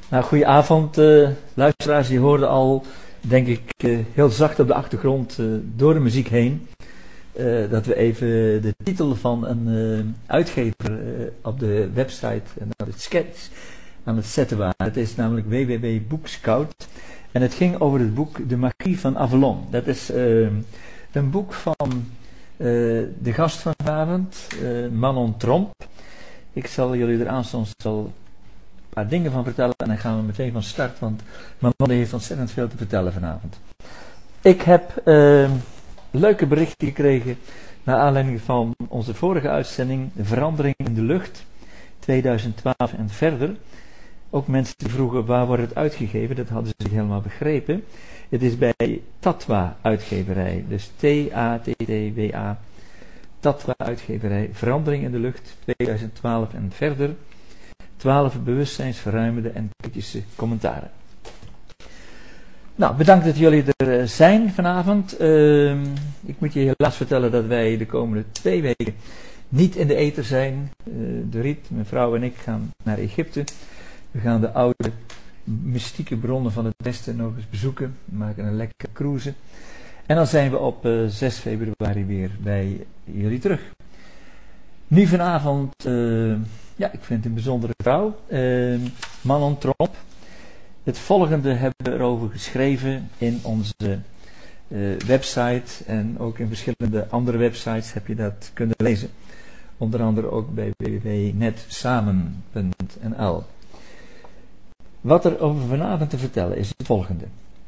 Nou, goedenavond, luisteraars. Je hoorde al, denk ik, heel zacht op de achtergrond door de muziek heen. Dat we even de titel van een uitgever op de website en op het sketch aan het zetten waren. Het is namelijk www.boekscout. En het ging over het boek De Magie van Avalon. Dat is een boek van de gast van vanavond, Manon Tromp. Ik zal jullie er aanstonds al een paar dingen van vertellen en dan gaan we meteen van start, want Manon heeft ontzettend veel te vertellen vanavond. Ik heb leuke berichten gekregen naar aanleiding van onze vorige uitzending, de verandering in de lucht, 2012 en verder. Ook mensen die vroegen waar wordt het uitgegeven, dat hadden ze niet helemaal begrepen. Het is bij Tatwa uitgeverij, dus T-A-T-T-W-A, Tatwa uitgeverij, verandering in de lucht, 2012 en verder. 12 bewustzijnsverruimende en kritische commentaren. Nou, bedankt dat jullie er zijn vanavond. Ik moet je helaas vertellen dat wij de komende 2 weken niet in de ether zijn. Dorit, mijn vrouw en ik gaan naar Egypte. We gaan de oude mystieke bronnen van het Westen nog eens bezoeken. We maken een lekkere cruise. En dan zijn we op 6 februari weer bij jullie terug. Nu vanavond, ja, ik vind het een bijzondere vrouw. Manon Tromp. Het volgende hebben we erover geschreven in onze website. En ook in verschillende andere websites heb je dat kunnen lezen. Onder andere ook bij www.netsamen.nl. Wat er over vanavond te vertellen is het volgende.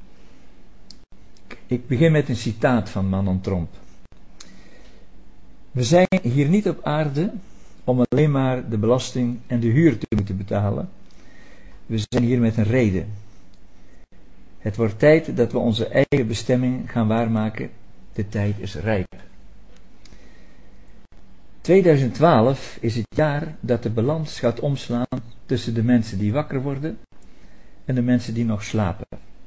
Ik begin met een citaat van Manon Tromp. We zijn hier niet op aarde om alleen maar de belasting en de huur te moeten betalen. We zijn hier met een reden. Het wordt tijd dat we onze eigen bestemming gaan waarmaken. De tijd is rijp. 2012 is het jaar dat de balans gaat omslaan tussen de mensen die wakker worden en de mensen die nog slapen.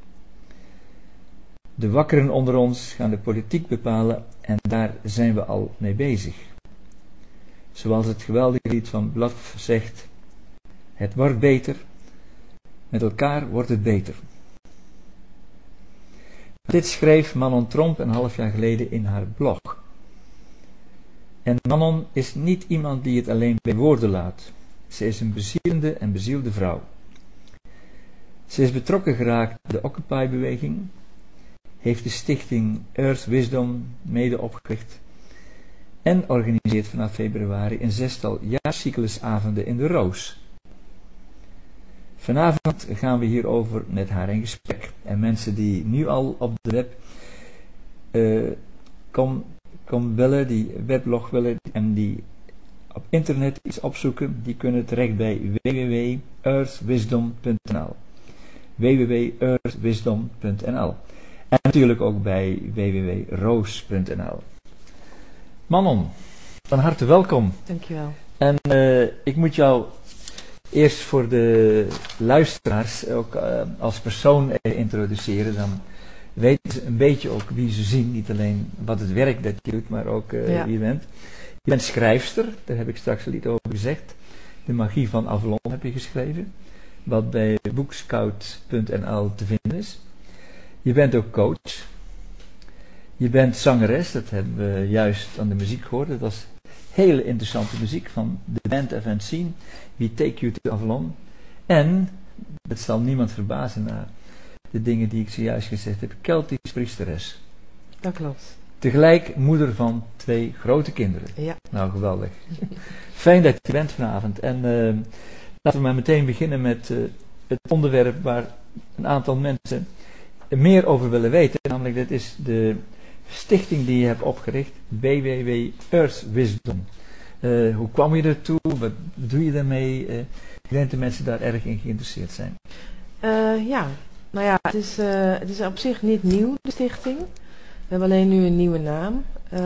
De wakkeren onder ons gaan de politiek bepalen en daar zijn we al mee bezig. Zoals het geweldige lied van Blaf zegt, het wordt beter, met elkaar wordt het beter. Dit schreef Manon Tromp een half jaar geleden in haar blog. En Manon is niet iemand die het alleen bij woorden laat. Ze is een bezielende en bezielde vrouw. Ze is betrokken geraakt bij de Occupy-beweging, heeft de stichting Earth Wisdom mede opgericht en organiseert vanaf februari een 6-tal jaarcyclusavonden in de Roos. Vanavond gaan we hierover met haar in gesprek. En mensen die nu al op de web willen, die weblog willen en die op internet iets opzoeken, die kunnen terecht bij www.earthwisdom.nl www.earthwisdom.nl en natuurlijk ook bij www.roos.nl. Manon, van harte welkom. Dankjewel. En ik moet jou eerst voor de luisteraars ook als persoon introduceren. Dan weten ze een beetje ook wie ze zien. Niet alleen wat het werk dat je doet, maar ook wie je bent. Je bent schrijfster, daar heb ik straks al iets over gezegd. De Magie van Avalon heb je geschreven. Wat bij boekscout.nl te vinden is. Je bent ook coach. Je bent zangeres, dat hebben we juist aan de muziek gehoord. Dat was hele interessante muziek van de band Event Scene. We Take You to Avalon. En, dat zal niemand verbazen na de dingen die ik zojuist gezegd heb, Keltisch priesteres. Dat klopt. Tegelijk moeder van 2 grote kinderen. Ja. Nou, geweldig. Fijn dat je bent vanavond. En laten we maar meteen beginnen met het onderwerp waar een aantal mensen meer over willen weten. Namelijk, dat is de stichting die je hebt opgericht, www Earth Wisdom. Hoe kwam je ertoe? Wat doe je daarmee? Ik denk dat de mensen daar erg in geïnteresseerd zijn. Ja, nou ja, het is op zich niet nieuw, de stichting. We hebben alleen nu een nieuwe naam.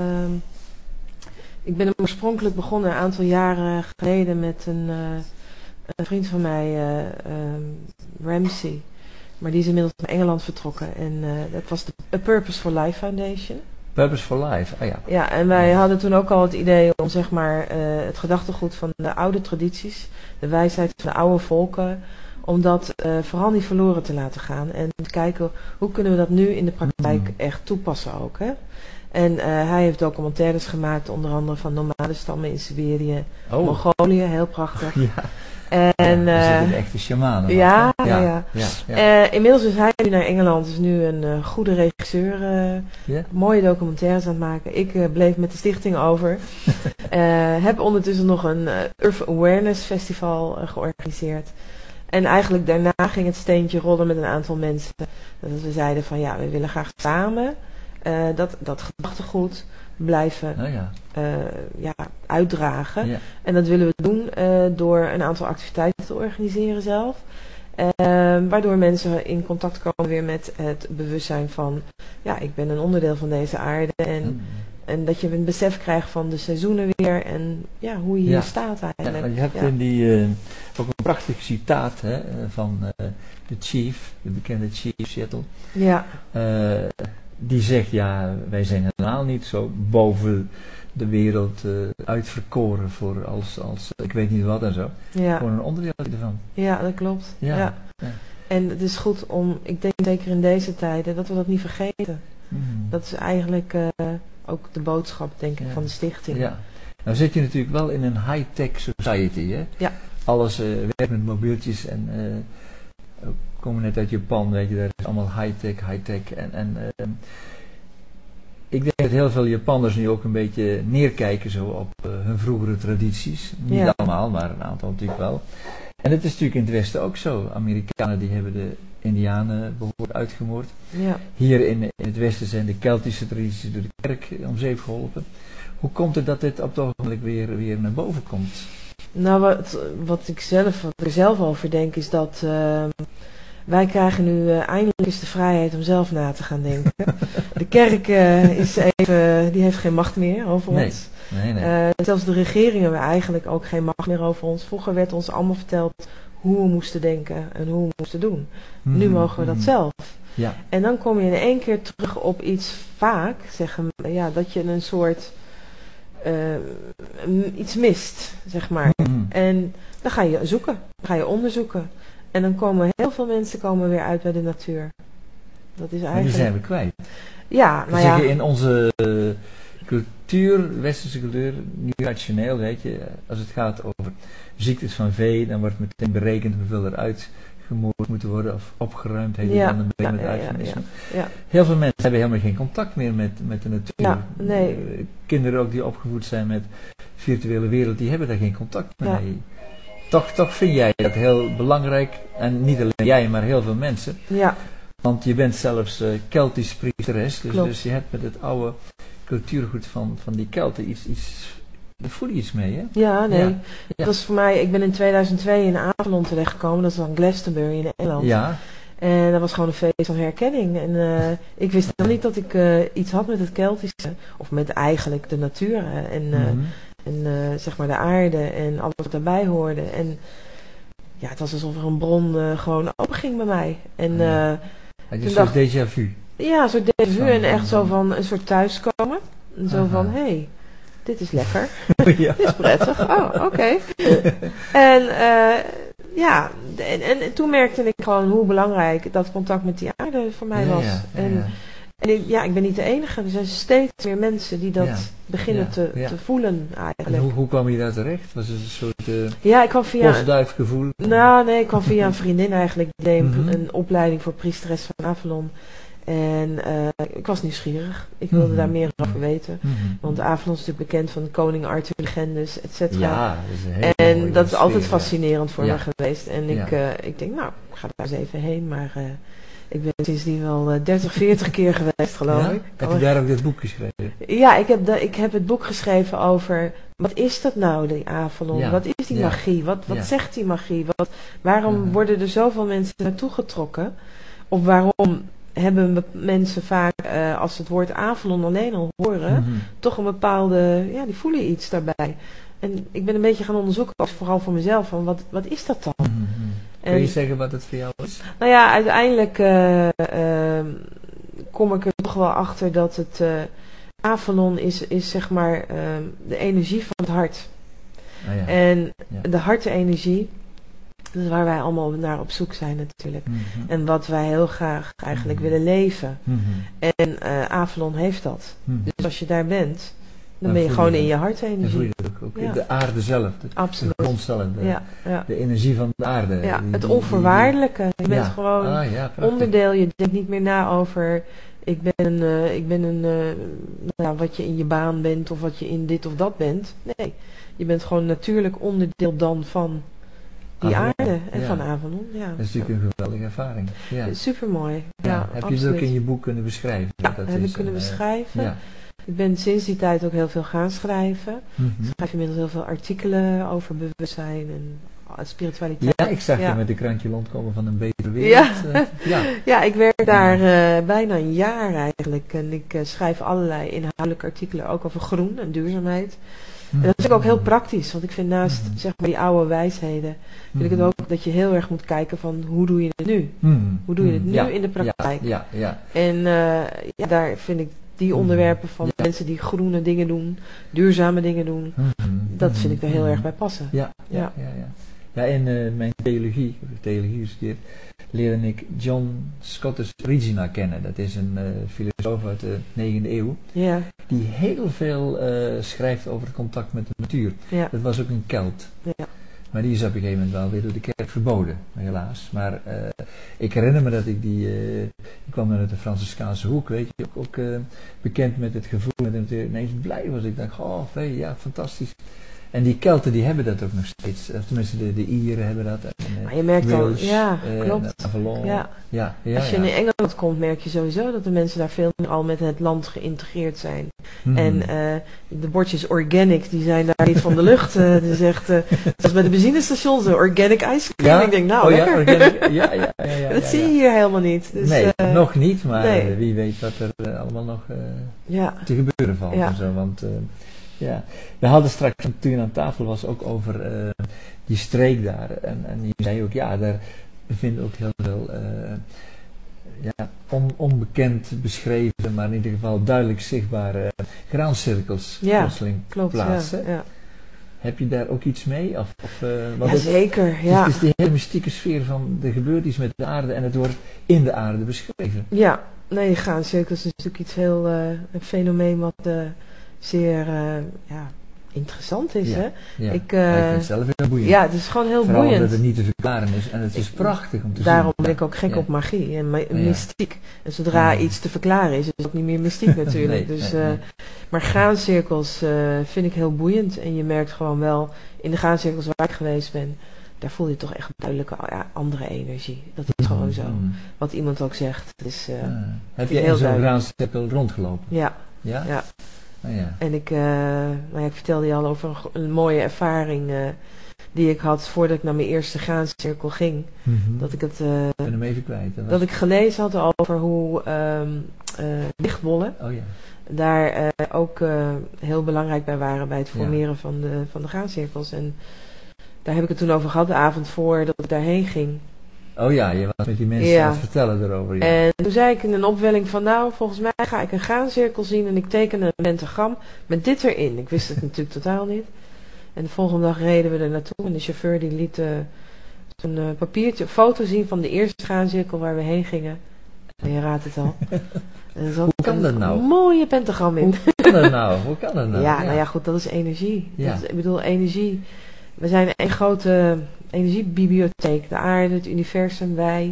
Ik ben oorspronkelijk begonnen een aantal jaren geleden met een vriend van mij, Ramsey. Maar die is inmiddels naar Engeland vertrokken. En dat was de A Purpose for Life Foundation. Purpose for Life, ja. Ja, en wij hadden toen ook al het idee om zeg maar het gedachtegoed van de oude tradities, de wijsheid van de oude volken, om dat vooral niet verloren te laten gaan. En te kijken hoe kunnen we dat nu in de praktijk echt toepassen ook. Hè? En hij heeft documentaires gemaakt, onder andere van nomadenstammen in Siberië, Mongolië, heel prachtig. Ja. En, er zitten echte shamanen. Ja. Inmiddels is hij nu naar Engeland, is nu een goede regisseur, mooie documentaires aan het maken. Ik bleef met de stichting over. Heb ondertussen nog een Earth Awareness Festival georganiseerd. En eigenlijk daarna ging het steentje rollen met een aantal mensen. Dat we zeiden van ja, we willen graag samen dat gedachtegoed blijven uitdragen. Ja. En dat willen we doen door een aantal activiteiten te organiseren zelf. Waardoor mensen in contact komen weer met het bewustzijn van ja, ik ben een onderdeel van deze aarde. En dat je een besef krijgt van de seizoenen weer en ja, hoe je hier staat eigenlijk. Ja, je hebt in die ook een prachtig citaat van de chief, de bekende chief Seattle. Ja. Die zegt, ja, wij zijn helemaal niet zo boven de wereld uitverkoren voor als ik weet niet wat en zo. Ja. Gewoon een onderdeel ervan. Ja, dat klopt. Ja. En het is goed om, ik denk zeker in deze tijden, dat we dat niet vergeten. Dat is eigenlijk ook de boodschap, denk ik, van de stichting. Ja. Nou zit je natuurlijk wel in een high-tech society, hè? Ja. Alles werkt met mobieltjes en we komen net uit Japan, weet je, daar is allemaal high-tech. En ik denk dat heel veel Japanners nu ook een beetje neerkijken zo op hun vroegere tradities. Niet allemaal, maar een aantal natuurlijk wel. En het is natuurlijk in het Westen ook zo. Amerikanen die hebben de Indianen behoorlijk uitgemoord. Ja. Hier in het Westen zijn de Keltische tradities door de kerk om zeep geholpen. Hoe komt het dat dit op het ogenblik weer naar boven komt? Nou, wat ik er zelf over denk is dat wij krijgen nu eindelijk eens de vrijheid om zelf na te gaan denken. De kerk die heeft geen macht meer over ons. Nee. Zelfs de regeringen hebben eigenlijk ook geen macht meer over ons. Vroeger werd ons allemaal verteld hoe we moesten denken en hoe we moesten doen. Nu mogen we dat zelf. Ja. En dan kom je in één keer terug op iets vaak, dat je een soort iets mist, zeg maar. En dan ga je zoeken, dan ga je onderzoeken. En dan komen heel veel mensen weer uit bij de natuur. Dat is eigenlijk... Maar die zijn we kwijt. Ja, nou ja. In onze cultuur, westerse cultuur, niet rationeel, weet je. Als het gaat over ziektes van vee, dan wordt meteen berekend hoeveel er uitgemoord moeten worden of opgeruimd, heet het dan een beetje met eufemisme. Ja. Heel veel mensen hebben helemaal geen contact meer met de natuur. Ja, nee. Kinderen ook die opgevoed zijn met de virtuele wereld, die hebben daar geen contact mee. Toch vind jij dat heel belangrijk, en niet alleen jij, maar heel veel mensen. Ja. Want je bent zelfs Keltisch priesteres, dus je hebt met het oude cultuurgoed van die Kelten daar voel je iets mee, hè? Ja, nee. Ja. Dat was voor mij, ik ben in 2002 in Avalon terechtgekomen, dat is dan Glastonbury in Engeland. Ja. En dat was gewoon een feest van herkenning. En ik wist nog niet dat ik iets had met het Keltische, of met eigenlijk de natuur en zeg maar de aarde en alles wat daarbij hoorde. En ja, het was alsof er een bron gewoon open ging bij mij. En het is een soort déjà vu. Ja, een soort déjà vu en echt zo van een soort thuiskomen. En zo van, hé, dit is lekker. Ja. Dit is prettig. Oh, oké. En en toen merkte ik gewoon hoe belangrijk dat contact met die aarde voor mij was. En ik ben niet de enige. Er zijn steeds meer mensen die dat beginnen te voelen eigenlijk. En hoe kwam je daar terecht? Was het een soort ik kwam via postduifgevoel? Nou, nee, ik kwam via een vriendin eigenlijk. Die deed een opleiding voor priesteres van Avalon. En ik was nieuwsgierig. Ik wilde daar meer over weten. Want Avalon is natuurlijk bekend van koning Arthur, legendes, et cetera. Ja, dat is altijd fascinerend voor me geweest. En ik denk, nou, ik ga daar eens even heen. Maar ik ben sindsdien wel 30, 40 keer geweest, geloof ik. Heb je daar ook dit boek geschreven? Ja, ik heb het boek geschreven over, wat is dat nou, die Avalon? Ja. Wat is die magie? Wat zegt die magie? Waarom worden er zoveel mensen naartoe getrokken? Of waarom hebben mensen vaak, als ze het woord Avalon alleen al horen, toch een bepaalde, die voelen iets daarbij. En ik ben een beetje gaan onderzoeken, vooral voor mezelf, van wat is dat dan? Kun je zeggen wat het voor jou is? Nou ja, uiteindelijk kom ik er toch wel achter dat het Avalon is zeg maar de energie van het hart. En de hartenergie, Dat is waar wij allemaal naar op zoek zijn natuurlijk. Mhm. En wat wij heel graag eigenlijk willen leven. Mhm. En Avalon heeft dat. Mhm. Dus als je daar bent, dan Dan ben je voel gewoon je in dat. je En voel hartenergie. je dat ook. Ja. De aarde zelf, de Absoluut. grond zelf, Ja. de energie van de aarde. Ja, Die- het die- onvoorwaardelijke. Je bent Ja. gewoon Ah, ja, prachtig. onderdeel. Je denkt niet meer na over ik ben een wat je in je baan bent of wat je in dit of dat bent. Nee, je bent gewoon natuurlijk onderdeel dan van die Avalon, aarde en ja. van Avalon. Ja. Dat is natuurlijk een geweldige ervaring. Ja. Supermooi. Ja. Ja, Heb je absoluut. het ook in je boek kunnen beschrijven? Ja, Dat heb is ik kunnen een, beschrijven. Ja. Ik ben sinds die tijd ook heel veel gaan schrijven. Mhm. Ik schrijf inmiddels heel veel artikelen over bewustzijn en spiritualiteit. Ja, ik zag Ja. je met de krantje rondkomen van een betere wereld. Ja. Ja. Ja, ik werk daar bijna een jaar eigenlijk. En ik schrijf allerlei inhoudelijke artikelen ook over groen en duurzaamheid. En dat vind ik ook heel praktisch. Want ik vind naast zeg maar die oude wijsheden, vind ik het ook dat je heel erg moet kijken van hoe doe je het nu? Hoe doe je het nu in de praktijk? Ja. En daar vind ik die onderwerpen van mensen die groene dingen doen, duurzame dingen doen, dat vind ik er heel erg bij passen. Ja, in mijn theologie gestudeerd, leerde ik John Scottus Regina kennen. Dat is een filosoof uit de 9e eeuw, Ja, die heel veel schrijft over het contact met de natuur. ja, Dat was ook een Celt. ja. Maar die is op een gegeven moment wel weer door de kerk verboden, helaas. Maar ik herinner me dat ik die kwam dan uit de Franciscaanse hoek, weet je, ook bekend met het gevoel, met hem ineens blij was. Ik dacht, oh, ja, fantastisch. En die Kelten die hebben dat ook nog steeds. Of tenminste, de Ieren hebben dat. En, Maar je merkt al, Wales, ja, klopt. Avalon. Ja. Als je in Engeland komt, merk je sowieso dat de mensen daar veel meer al met het land geïntegreerd zijn. En de bordjes organic, die zijn daar niet van de lucht. Het is echt, zoals bij de benzinestations, organic ice cream. Ik denk, nou, lekker. Organic, ja. Dat zie je hier helemaal niet. Dus, nee, nog niet, maar nee. Wie weet wat er allemaal nog ja. te gebeuren valt Ja. en zo. Want we hadden straks, toen je aan tafel was, ook over die streek daar. En je zei ook, ja, daar bevinden ook heel veel onbekend beschreven, maar in ieder geval duidelijk zichtbare graancirkels plotseling klopt, plaats. Ja. Heb je daar ook iets mee? Ja, zeker. Ja. Het is die hele mystieke sfeer van er gebeurt iets met de aarde en het wordt in de aarde beschreven. Ja, nee, graancirkels is natuurlijk iets heel, een fenomeen wat zeer interessant is. Ja, hè? ja. Ik vind het zelf heel boeiend. Ja, het is gewoon heel Vooral boeiend. omdat het niet te verklaren is en het is prachtig om te Daarom zien. ben ik ook gek op magie en mystiek. En zodra Ja. iets te verklaren is, is het ook niet meer mystiek natuurlijk. Nee. Maar graancirkels vind ik heel boeiend. En je merkt gewoon wel, in de graancirkels waar ik geweest ben, daar voel je toch echt duidelijke andere energie. Dat is gewoon zo. Wat iemand ook zegt. Dus, heb je in zo'n graancirkel rondgelopen? Ja. Ja? Ja. Oh, ja. En ik vertelde je al over een mooie ervaring die ik had voordat ik naar mijn eerste graancirkel ging. Dat ik het... Ik ben hem even kwijt. Dat ik gelezen had over hoe lichtbollen daar ook heel belangrijk bij waren bij het formeren van de graancirkels. En daar heb ik het toen over gehad, de avond voor dat ik daarheen ging. Oh ja, je was met die mensen aan het vertellen erover. Ja. En toen zei ik in een opwelling van, nou, volgens mij ga ik een graancirkel zien en ik teken een pentagram met dit erin. Ik wist het natuurlijk totaal niet. En de volgende dag reden we er naartoe en de chauffeur die liet zo'n papiertje, een foto zien van de eerste graancirkel waar we heen gingen. En je raadt het al. En hoe kan dat nou? Een mooie pentagram in. Hoe kan dat nou? Ja, nou ja, goed, dat is energie. Ja. Ik bedoel, energie. We zijn een grote energiebibliotheek. De aarde, het universum, wij.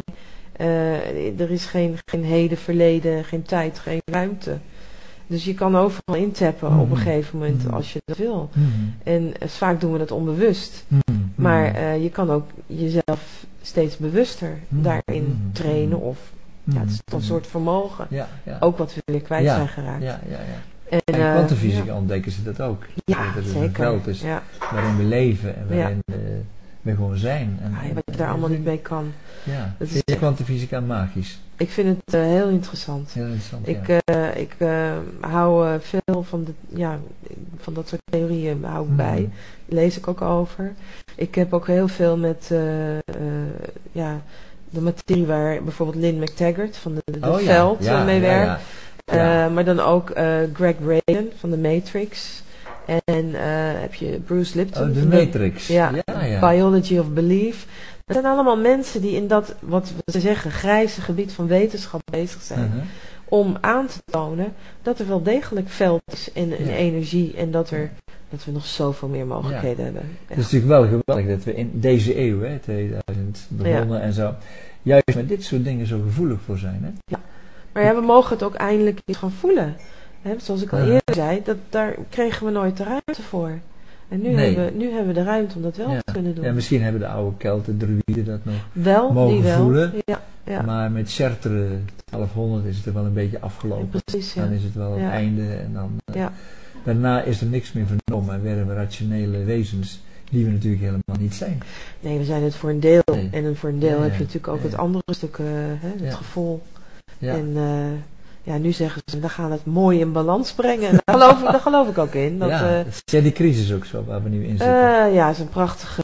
Er is geen heden, verleden, geen tijd, geen ruimte. Dus je kan overal intappen op een gegeven moment als je dat wil. En vaak doen we dat onbewust. Maar je kan ook jezelf steeds bewuster daarin trainen. Of het is een soort vermogen. Ook wat we weer kwijt zijn geraakt. En kwantumfysica ontdekken ze dat ook. Ja, dat het zeker. een veld is waarin we leven en waarin we gewoon zijn. En wat je daar allemaal niet mee kan. Ja. Vind je kwantumfysica magisch? Ik vind het heel interessant. Heel interessant, Ik hou veel van dat soort theorieën hou ik bij. Lees ik ook over. Ik heb ook heel veel met de materie waar bijvoorbeeld Lynn McTaggart van de Veld mee werkt. Maar dan ook Greg Braden van de Matrix. En heb je Bruce Lipton. De Matrix. Biology of Belief. Het zijn allemaal mensen die in dat, wat we zeggen, grijze gebied van wetenschap bezig zijn. Om aan te tonen dat er wel degelijk veld is en energie. En dat we nog zoveel meer mogelijkheden hebben. Het is natuurlijk wel geweldig dat we in deze eeuw, 2000 begonnen en zo, juist met dit soort dingen zo gevoelig voor zijn. Hè? Ja, maar we mogen het ook eindelijk eens gaan voelen. Hè? Zoals ik al eerder zei, daar kregen we nooit de ruimte voor. En nu hebben we de ruimte om dat wel te kunnen doen. Ja, misschien hebben de oude Kelten, druïden dat nog mogen voelen. Ja. Maar met Chartres 1200 is het er wel een beetje afgelopen. Ja, precies, dan is het wel het einde. En dan, daarna is er niks meer vernomen. En werden we rationele wezens die we natuurlijk helemaal niet zijn. Nee, we zijn het voor een deel. Nee. En voor een deel heb je natuurlijk ook het andere stuk, het gevoel. Ja. En nu zeggen ze, we gaan het mooi in balans brengen. En daar geloof ik ook in. Zie die crisis ook zo waar we nu in zitten? Ja, het is een prachtige...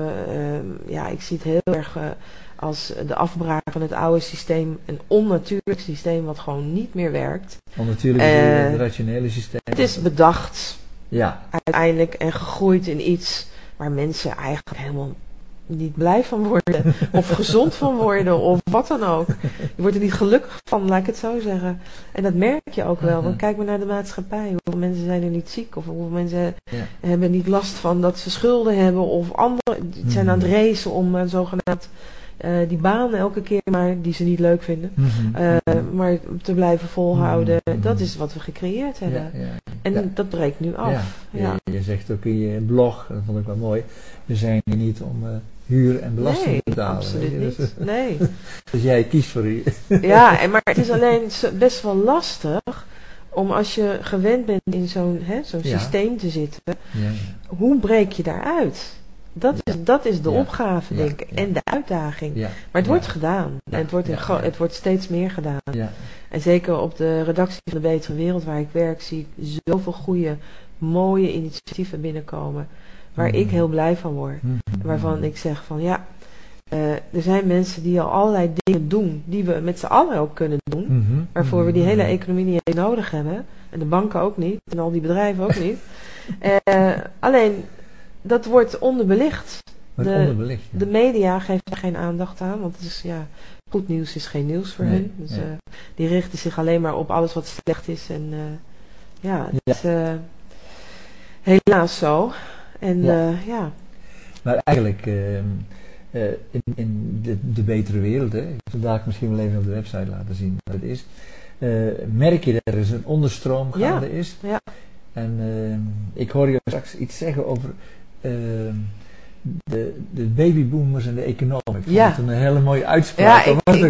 ik zie het heel erg als de afbraak van het oude systeem. Een onnatuurlijk systeem wat gewoon niet meer werkt. Onnatuurlijk het rationele systeem. Het is bedacht. Ja. Uiteindelijk en gegroeid in iets waar mensen eigenlijk helemaal niet blij van worden. Of gezond van worden. Of wat dan ook. Je wordt er niet gelukkig van, laat ik het zo zeggen. En dat merk je ook wel. Want kijk maar naar de maatschappij. Hoeveel mensen zijn er niet ziek. Of hoeveel mensen hebben niet last van dat ze schulden hebben. Of anderen zijn aan het racen om zogenaamd die baan elke keer maar die ze niet leuk vinden. Maar te blijven volhouden. Dat is wat we gecreëerd hebben. En dat breekt nu af. Je zegt ook in je blog, dat vond ik wel mooi. We zijn hier niet om huur en belasting te betalen. Absoluut niet. Nee. Dus jij kiest voor huur. Ja, maar het is alleen best wel lastig om als je gewend bent in zo'n systeem te zitten. Hoe breek je daaruit? Dat is de opgave, denk ik. En de uitdaging. Maar het wordt gedaan. En het wordt steeds meer gedaan. En zeker op de redactie van de Betere Wereld waar ik werk, zie ik zoveel goede, mooie initiatieven binnenkomen. Waar ik heel blij van word. Waarvan ik zeg van er zijn mensen die al allerlei dingen doen. Die we met z'n allen ook kunnen doen. Waarvoor we die hele economie niet eens nodig hebben. En de banken ook niet. En al die bedrijven ook niet. Alleen... Dat wordt onderbelicht. De media geeft er geen aandacht aan, want het is, goed nieuws is geen nieuws voor hen. Dus die richten zich alleen maar op alles wat slecht is. En het is helaas zo. En Maar eigenlijk in de betere wereld, ik zal vandaag misschien wel even op de website laten zien wat het is. Merk je dat er eens een onderstroom gaande is. Ja. En ik hoor je straks iets zeggen over de babyboomers en de economen. Ik vond het een hele mooie uitspraak.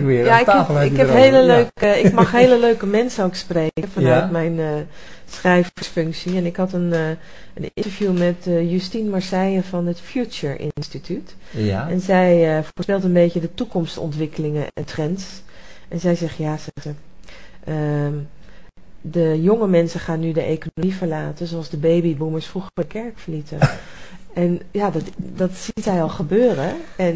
Ik mag hele leuke mensen ook spreken vanuit mijn schrijversfunctie. En ik had een interview met Justine Marseille van het Future Instituut. Ja. En zij voorspelt een beetje de toekomstontwikkelingen en trends. En zij zegt, de jonge mensen gaan nu de economie verlaten, zoals de babyboomers vroeger de kerk verlieten. En dat ziet zij al gebeuren.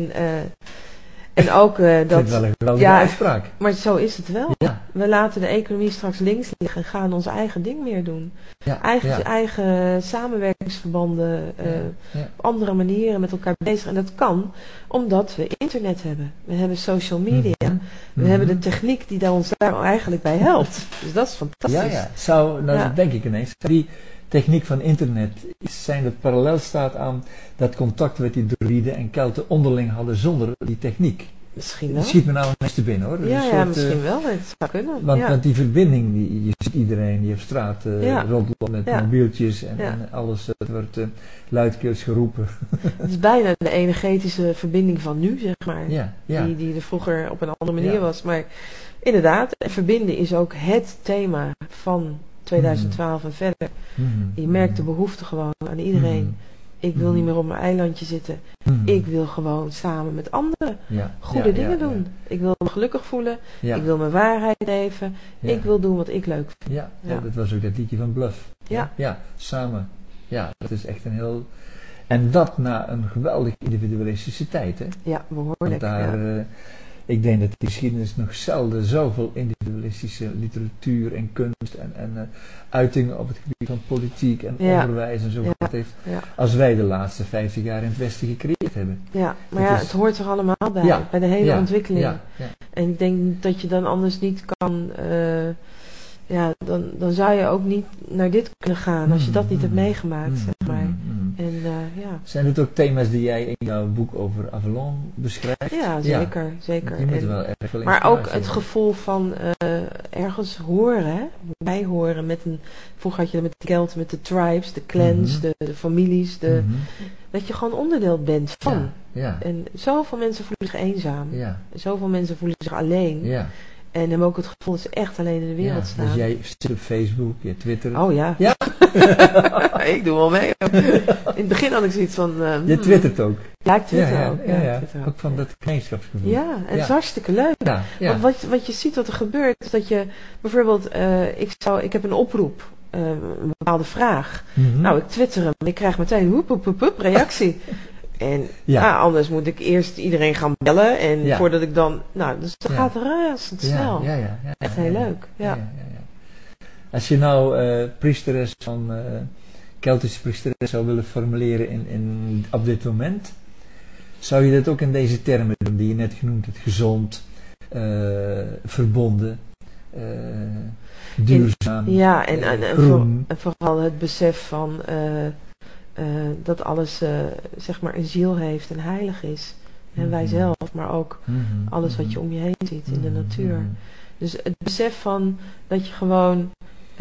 En ook dat... Dat is wel een geweldige uitspraak. Maar zo is het wel. Ja. We laten de economie straks links liggen en gaan ons eigen ding meer doen. Eigen samenwerkingsverbanden, op andere manieren met elkaar bezig. En dat kan omdat we internet hebben. We hebben social media. We hebben de techniek die ons daar eigenlijk bij helpt. Dus dat is fantastisch. Dat denk ik ineens. Die techniek van internet zijn dat parallel staat aan dat contact wat die druïden en Kelten onderling hadden zonder die techniek. Misschien wel. Dat schiet me nou ineens te binnen hoor. Misschien wel. Het zou kunnen. Want die verbinding, je ziet iedereen die op straat rondloopt met mobieltjes en alles. Het wordt luidkeels geroepen. Het is bijna de energetische verbinding van nu, zeg maar. Die er vroeger op een andere manier was. Maar inderdaad, verbinden is ook het thema van 2012 en verder. Je merkt de behoefte gewoon aan iedereen. Ik wil niet meer op mijn eilandje zitten. Ik wil gewoon samen met anderen goede dingen doen. Ik wil me gelukkig voelen. Ik wil mijn waarheid leven. Ik wil doen wat ik leuk vind. Dat was ook dat liedje van Bluff. Samen. Ja, dat is echt een heel... En dat na een geweldig individualistische tijd, hè? Ja, behoorlijk. Want daar... Ik denk dat de geschiedenis nog zelden zoveel individualistische literatuur en kunst en uitingen op het gebied van politiek en onderwijs en zo heeft als wij de laatste 50 jaar in het Westen gecreëerd hebben. Ja, maar het hoort er allemaal bij de hele ontwikkeling. Ja, ja. En ik denk dat je dan anders niet kan, dan zou je ook niet naar dit kunnen gaan als je dat niet hebt meegemaakt, zeg maar. En, Zijn het ook thema's die jij in jouw boek over Avalon beschrijft? Ja, zeker. Zeker. Die moeten wel erg veel maar ook het gevoel van ergens horen, bij horen. Vroeger had je met de Kelten, met de tribes, de clans, de families. Dat je gewoon onderdeel bent van. Ja. En zoveel mensen voelen zich eenzaam. Ja. Zoveel mensen voelen zich alleen. Ja. En hebben ook het gevoel dat ze echt alleen in de wereld staan. Dus jij zit op Facebook, je Twitter. Oh ja. Ja? Ik doe wel mee. In het begin had ik zoiets van... je twittert ook. Ja, ik twitter ook. Ja. Ook van dat gemeenschapsgevoel. Ja, en het is hartstikke leuk. Ja. Ja. Want wat je ziet wat er gebeurt, is dat je bijvoorbeeld... ik heb een oproep, een bepaalde vraag. Nou, ik twitter hem en ik krijg meteen reactie. En anders moet ik eerst iedereen gaan bellen. En voordat ik dan... Nou, dus dat gaat razendsnel. Ja. Echt heel leuk. Ja. Als je nou priesteres van... Keltische priesteres zou willen formuleren op dit moment... Zou je dat ook in deze termen doen die je net genoemd hebt? Gezond, verbonden, duurzaam, en vooral het besef van... dat alles zeg maar een ziel heeft en heilig is. En wij zelf, maar ook alles wat je om je heen ziet in de natuur. Dus het besef van dat je gewoon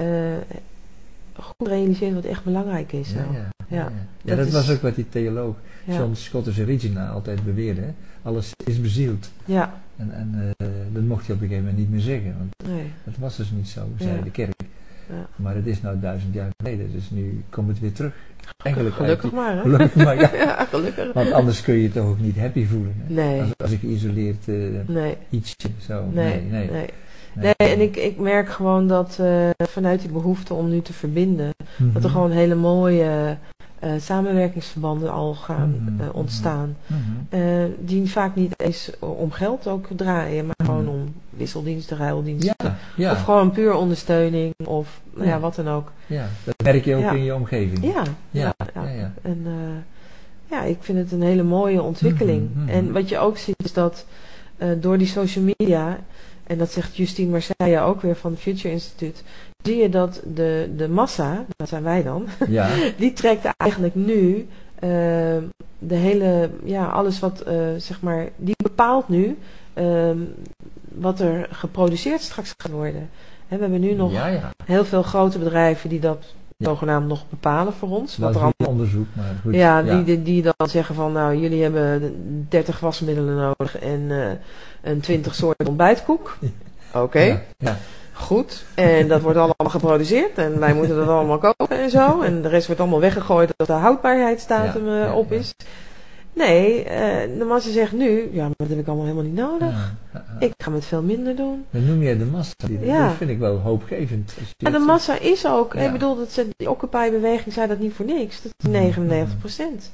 goed realiseert wat echt belangrijk is. Dat was ook wat die theoloog John Scottus Regina altijd beweerde. Hè? Alles is bezield. Ja. En dat mocht hij op een gegeven moment niet meer zeggen. Want dat was dus niet zo, zei de kerk. Ja. Maar het is nou 1000 jaar geleden, dus nu komt het weer terug. Gelukkig maar, hè? Gelukkig maar, ja, gelukkig. Want anders kun je je toch ook niet happy voelen. Hè? Nee. Als ik geïsoleerd ietsje zo. Nee. En ik merk gewoon dat vanuit die behoefte om nu te verbinden, dat er gewoon hele mooie samenwerkingsverbanden al gaan ontstaan. Die vaak niet eens om geld ook draaien, maar gewoon om wisseldiensten, ruildiensten. Ja. Of gewoon puur ondersteuning of wat dan ook. Ja, dat merk je ook in je omgeving. Ja. En ik vind het een hele mooie ontwikkeling. En wat je ook ziet is dat door die social media, en dat zegt Justine Marseille ook weer van het Future Instituut, zie je dat de massa, dat zijn wij dan, die trekt eigenlijk nu de hele, alles wat, zeg maar, die bepaalt nu wat er geproduceerd straks gaat worden. We hebben nu nog heel veel grote bedrijven die dat zogenaamd nog bepalen voor ons. Dat is een onderzoek, maar goed. Die dan zeggen van, nou, jullie hebben 30 wasmiddelen nodig en een 20 soorten ontbijtkoek. Oké. Ja. Goed. En dat wordt allemaal geproduceerd en wij moeten dat allemaal kopen en zo. En de rest wordt allemaal weggegooid dat de houdbaarheidsdatum op is. Nee, de massa zegt nu, maar dat heb ik allemaal helemaal niet nodig. Ik ga met veel minder doen. Dan noem jij de massa. Dat vind ik wel hoopgevend. De massa is ook, ik bedoel, die Occupy-beweging zei dat niet voor niks. Dat is 99%.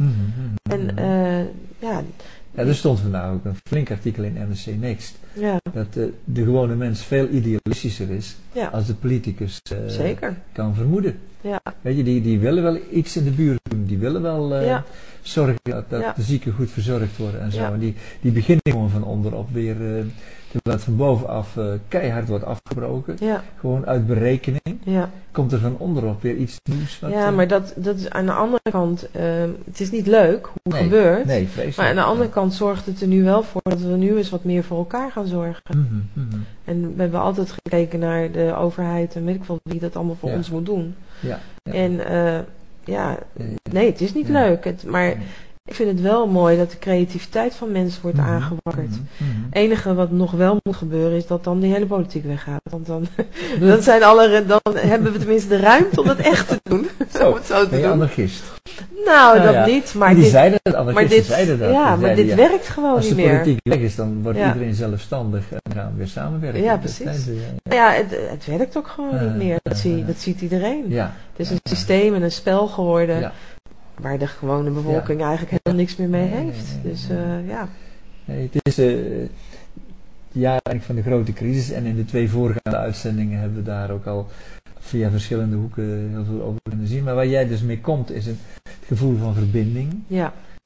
Er stond vandaag ook een flink artikel in NRC Next. Dat de gewone mens veel idealistischer is als de politicus kan vermoeden. Ja. Weet je, die willen wel iets in de buurt doen. Die willen wel zorgen dat de zieken goed verzorgd worden en zo. En die beginnen gewoon van onderop weer, terwijl het van bovenaf keihard wordt afgebroken. Ja. Gewoon uit berekening. Ja. Komt er van onderop weer iets nieuws. Maar dat is aan de andere kant, het is niet leuk hoe het gebeurt. Nee, vreselijk. Maar aan de andere kant zorgt het er nu wel voor dat we nu eens wat meer voor elkaar gaan zorgen. En we hebben altijd gekeken naar de overheid en weet ik veel wie dat allemaal voor ons moet doen. Ja. En nee, het is niet leuk. Maar ik vind het wel mooi dat de creativiteit van mensen wordt aangewakkerd. Het enige wat nog wel moet gebeuren is dat dan die hele politiek weggaat. Want dan hebben we tenminste de ruimte om dat echt te doen. Om het zo te doen. Anarchist. Nou, dat niet. Maar die zeiden dat, anarchisten zeiden dat. Ja, maar dit werkt gewoon niet meer. Als de politiek weg is, dan wordt iedereen zelfstandig en gaan we weer samenwerken. Ja, precies. Het werkt ook gewoon niet meer. Dat ziet iedereen. Het is een systeem en een spel geworden waar de gewone bevolking eigenlijk helemaal niks meer mee heeft. Dus Nee, het is het jaar van de grote crisis en in de 2 voorgaande uitzendingen hebben we daar ook al via verschillende hoeken heel veel over kunnen zien. Maar waar jij dus mee komt is het gevoel van verbinding. Ja.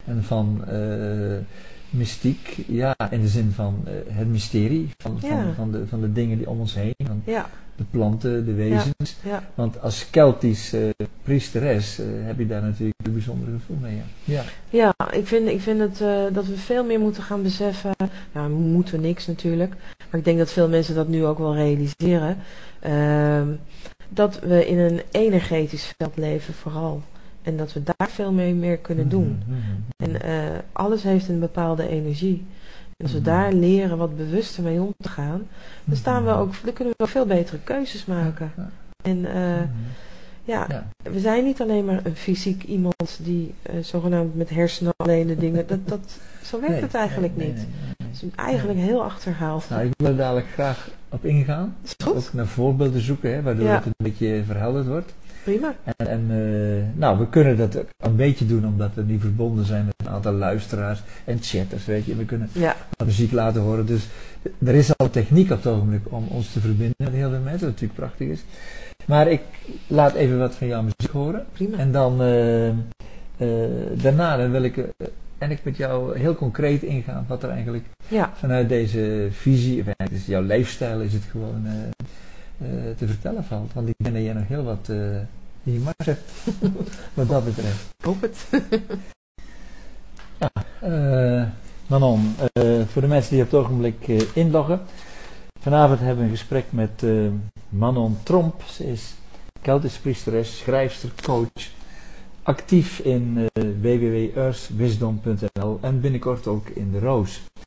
en van mystiek, ja, in de zin van het mysterie van de dingen die om ons heen, van de planten, de wezens. Ja. Want als Keltische priesteres heb je daar natuurlijk een bijzonder gevoel mee. Ja, ik vind dat we veel meer moeten gaan beseffen. Nou, we moeten niks natuurlijk. Maar ik denk dat veel mensen dat nu ook wel realiseren. Dat we in een energetisch veld leven vooral. En dat we daar veel meer kunnen doen. En alles heeft een bepaalde energie. En als we daar leren wat bewuster mee om te gaan, dan kunnen we ook veel betere keuzes maken. En we zijn niet alleen maar een fysiek iemand die zogenaamd met hersenen alleen de dingen. Zo werkt het eigenlijk niet. Het is eigenlijk heel achterhaald. Nou, ik wil er dadelijk graag op ingaan. Ook naar voorbeelden zoeken, hè, waardoor het een beetje verhelderd wordt. Prima. En we kunnen dat ook een beetje doen omdat we nu verbonden zijn met een aantal luisteraars en chatters, weet je. We kunnen muziek laten horen. Dus er is al techniek op het ogenblik om ons te verbinden met heel veel mensen, wat natuurlijk prachtig is. Maar ik laat even wat van jouw muziek horen. Prima. En dan daarna dan wil ik met jou heel concreet ingaan wat er eigenlijk vanuit deze visie, dus jouw leefstijl is het gewoon te vertellen valt. Want ik denk dat jij nog heel wat in je mars hebt, wat dat betreft. Ik hoop het. Manon, voor de mensen die op het ogenblik inloggen. Vanavond hebben we een gesprek met Manon Tromp. Ze is Keltische priesteres, schrijfster, coach. Actief in www.earthwisdom.nl en binnenkort ook in de Roos.